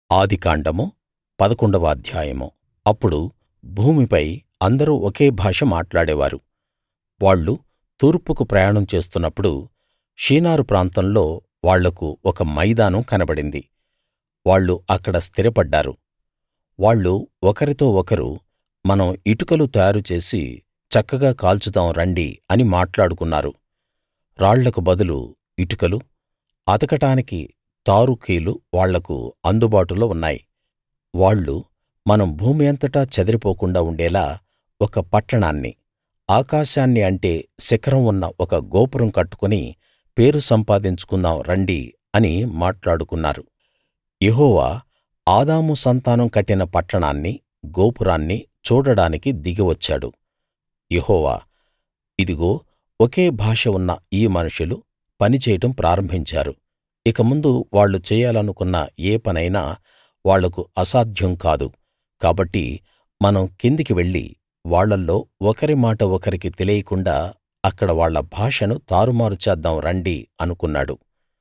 ఆదికాండము 11వ అధ్యాయము అప్పుడు భూమిపై అందరూ ఒకే భాష మాట్లాడేవారు. వాళ్ళు తూర్పుకు ప్రయాణం చేస్తున్నప్పుడు షీనారు ప్రాంతంలో వాళ్లకు ఒక మైదానం కనబడింది. వాళ్ళు అక్కడ స్థిరపడ్డారు. వాళ్ళు ఒకరితో ఒకరు, మనం ఇటుకలు తయారు చేసి చక్కగా కాల్చుదాం రండి అని మాట్లాడుకున్నారు. రాళ్లకు బదులు ఇటుకలు, అతకడానికి తారు కీలు వాళ్లకు అందుబాటులో ఉన్నాయి. వాళ్ళు మనం భూమి అంతటా చెదిరిపోకుండా ఉండేలా ఒక పట్టణాన్ని, ఆకాశాన్ని అంటే శిఖరం ఉన్న ఒక గోపురం కట్టుకుని పేరు సంపాదించుకుందాం రండి అని మాట్లాడుకున్నారు. యెహోవా ఆదాము సంతానం కట్టిన పట్టణాన్ని, గోపురాన్ని చూడడానికి దిగి వచ్చాడు. యెహోవా, ఇదిగో ఒకే భాష ఉన్న ఈ మనుషులు పని చేయడం ప్రారంభించారు. ఇక ముందు వాళ్ళు చేయాలనుకున్న ఏ పనైనా వాళ్లకు అసాధ్యం కాదు. కాబట్టి మనం కిందికి వెళ్లి వాళ్ళల్లో ఒకరి మాట ఒకరికి తెలియకుండా అక్కడ వాళ్ళ భాషను తారుమారు చేద్దాం రండి అనుకున్నాడు.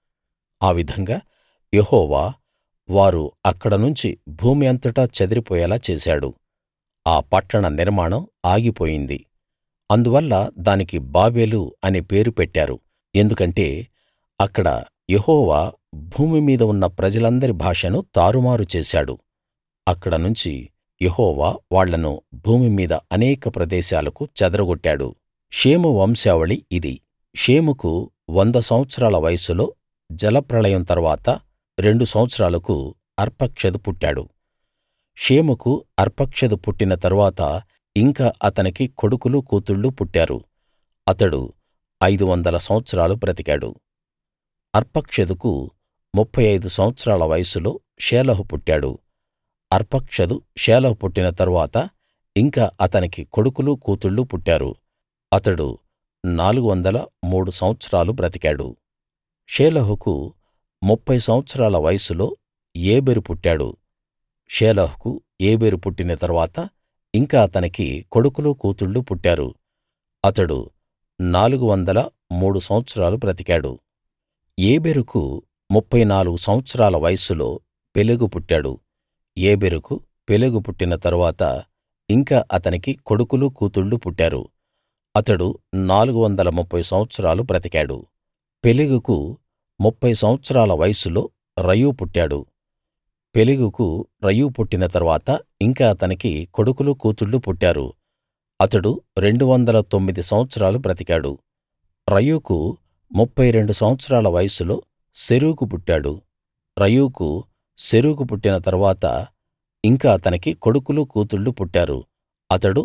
ఆ విధంగా యెహోవా వారు అక్కడ నుంచి భూమి అంతటా చెదిరిపోయేలా చేశాడు. ఆ పట్టణ నిర్మాణం ఆగిపోయింది. అందువల్ల దానికి బాబెలు అనే పేరు పెట్టారు. ఎందుకంటే అక్కడ యెహోవా భూమి మీద ఉన్న ప్రజలందరి భాషను తారుమారు చేశాడు. అక్కడ నుంచి యెహోవా వాళ్ళను భూమి మీద అనేక ప్రదేశాలకు చెదరగొట్టాడు. షేము వంశావళి ఇది. షేముకు 100 సంవత్సరాల వయస్సులో జలప్రళయం తర్వాత 2 సంవత్సరాలకు అర్పక్షదు పుట్టాడు. షేముకు అర్పక్షదు పుట్టిన తరువాత ఇంకా అతనికి కొడుకులు కూతుళ్ళు పుట్టారు. అతడు 500 సంవత్సరాలు బ్రతికాడు. అర్పక్షదుకు 35 సంవత్సరాల వయస్సులో షేలహు పుట్టాడు. అర్పక్షదు షేలహు పుట్టిన తరువాత ఇంకా అతనికి కొడుకులు కూతుళ్ళు పుట్టారు. అతడు 403 సంవత్సరాలు బ్రతికాడు. షేలహుకు 30 సంవత్సరాల వయస్సులో ఏబెరు పుట్టాడు. షేలహుకు ఏబెరు పుట్టిన తరువాత ఇంకా అతనికి కొడుకులు కూతుళ్ళు పుట్టారు. అతడు 403 సంవత్సరాలు బ్రతికాడు. ఏబెరుకు 34 సంవత్సరాల వయస్సులో పెలెగు పుట్టాడు. ఏబెరుకు పెలెగు పుట్టిన తరువాత ఇంకా అతనికి కొడుకులు కూతుళ్ళు పుట్టారు. అతడు 430 సంవత్సరాలు బ్రతికాడు. పెలెగుకు 30 సంవత్సరాల వయస్సులో రయూ పుట్టాడు. పెలెగుకు రయూ పుట్టిన తరువాత ఇంకా అతనికి కొడుకులు కూతుళ్ళు పుట్టారు. అతడు 209 సంవత్సరాలు బ్రతికాడు. రయూకు 32 సంవత్సరాల వయస్సులో సెరూగు పుట్టాడు. రయూకు సెరూగు పుట్టిన తరువాత ఇంకా అతనికి కొడుకులు కూతుళ్ళు పుట్టారు. అతడు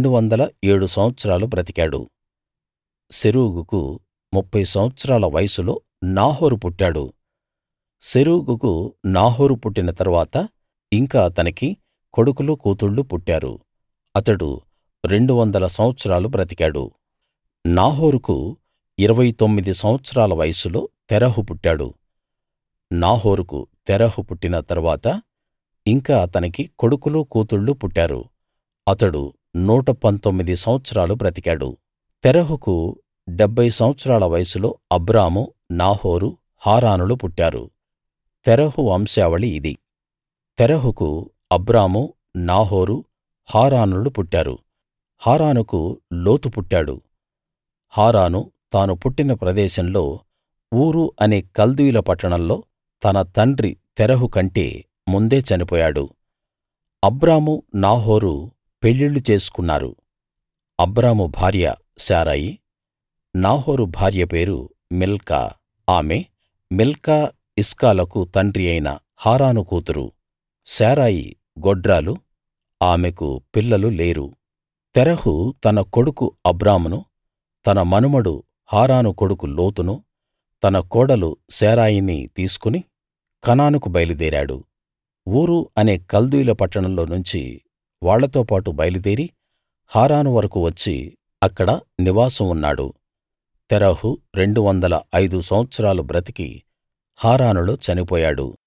207 సంవత్సరాలు బ్రతికాడు. సెరూగుకు 30 సంవత్సరాల వయస్సులో నాహోరు పుట్టాడు. సెరూగుకు నాహోరు పుట్టిన తరువాత ఇంకా అతనికి కొడుకులు కూతుళ్ళు పుట్టారు. అతడు 200 సంవత్సరాలు బ్రతికాడు. నాహోరుకు 29 సంవత్సరాల వయస్సులో తెరహు పుట్టాడు. నాహోరుకు తెరహు పుట్టిన తరువాత ఇంకా అతనికి కొడుకులు కూతుళ్ళు పుట్టారు. అతడు 119 సంవత్సరాలు బ్రతికాడు. తెరహుకు 70 సంవత్సరాల వయస్సులో అబ్రాము, నాహోరు, హారానులు పుట్టారు. తెరహు వంశావళి ఇది. తెరహుకు అబ్రాము, నాహోరు, హారానులు పుట్టారు. హారానుకు లోతు పుట్టాడు. హారాను తాను పుట్టిన ప్రదేశంలో ఊరు అనే కల్దీయుల పట్టణంలో తన తండ్రి తెరహు కంటే ముందే చనిపోయాడు. అబ్రాము, నాహోరు పెళ్ళిళ్ళు చేసుకున్నారు. అబ్రాము భార్య శారయి. నాహోరు భార్య పేరు మిల్కా. ఆమె మిల్కా ఇస్కాలకు తండ్రి అయిన హారాను కూతురు. శారయి గొడ్రాలు. ఆమెకు పిల్లలు లేరు. తెరహు తన కొడుకు అబ్రామును, తన మనుమడు హారాను కొడుకు లోతును, తన కోడలు శారయిని తీసుకుని కనానుకు బయలుదేరాడు. ఊరు అనే కల్దీయుల పట్టణంలో నుంచి వాళ్ళతో పాటు బయలుదేరి హారాను వరకూ వచ్చి అక్కడ నివాసం ఉన్నాడు. తెరహు 205 సంవత్సరాలు బ్రతికి హారానులో చనిపోయాడు.